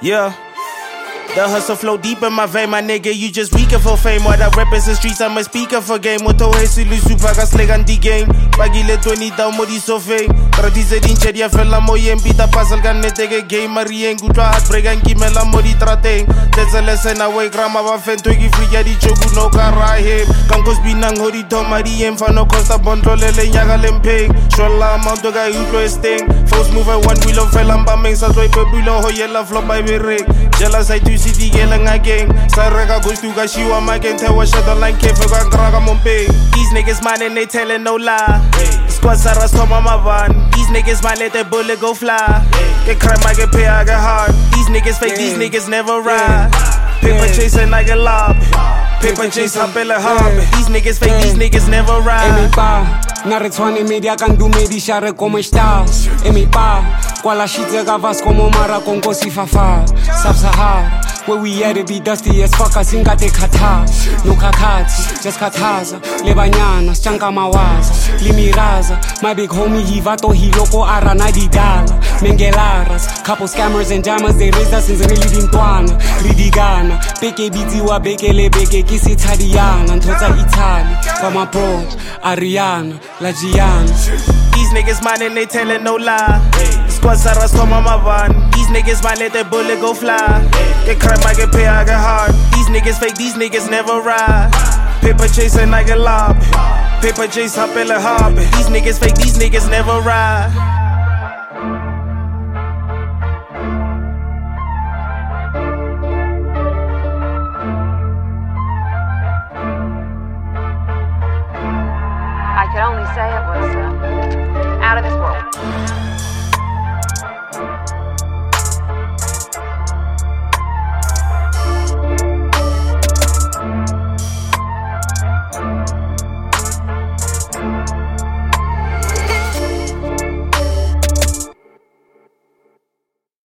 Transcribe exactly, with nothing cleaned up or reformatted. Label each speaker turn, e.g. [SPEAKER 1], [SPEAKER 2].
[SPEAKER 1] Yeah. The hustle flow deep in my vein, my nigga, you just weaker for fame. What I represent the streets, I'm a speaker for game. Moto hesi lusupa ka slag on the game. Pagile twenty down modi so fame. Tradise din chedia fella moyen bita puzzle kan netege game marien gutwa heartbreak and kimela modi trateng. There's a lesson away grandma ba fen to give free di chogu no kara him. Kankos binang hodi to marien fa no costa bontrolele nyaga lempeng. Shola amount to ga utlo sting. Force move one wheel of fella mbameng sa toy pebulo hoyela flop by berek. Jealous I do city gelang again. Sarega goes to Gashiwa Magen Tewa Shadow Line Kefe Graga Mompe. These niggas man and they telling no lie. Squad Saras Toma Mavan. These niggas man let that bullet go fly. Get crime I get pay I get hard. These niggas fake, these niggas never ride. Paper chasing I get lob. Paper chase up in the hobby. These niggas fake, these niggas never ride.
[SPEAKER 2] E mi pa, narețoane media can do medișare como está. E mi pa, quala shit ga vas como mara con cosi fafa. Sub-Sahara, where we at it be dusty as fuck. Asinga te kata, no kakati, just kataza. Le banyana, stanka mawaza, limiraza. My big homie Hivato Hiloko arana di dala. Mengelaras, couple scammers and jammers they raised us since really dintuana. Ridigana, beke bitiwa bekele beke kisi Italiana. Ntotsa Italy, Fama Pro, Ariana, La Giana.
[SPEAKER 1] These niggas man and they telling no lie. Squad Saras Toma Mavan. These niggas man let that bullet go fly. Get crime I get pay I get hard. These niggas fake, these niggas never ride. Paper chasing I get lob. Paper chase up in the hobby. These niggas fake, these niggas never ride.
[SPEAKER 3] I could only say it was uh, out of this world.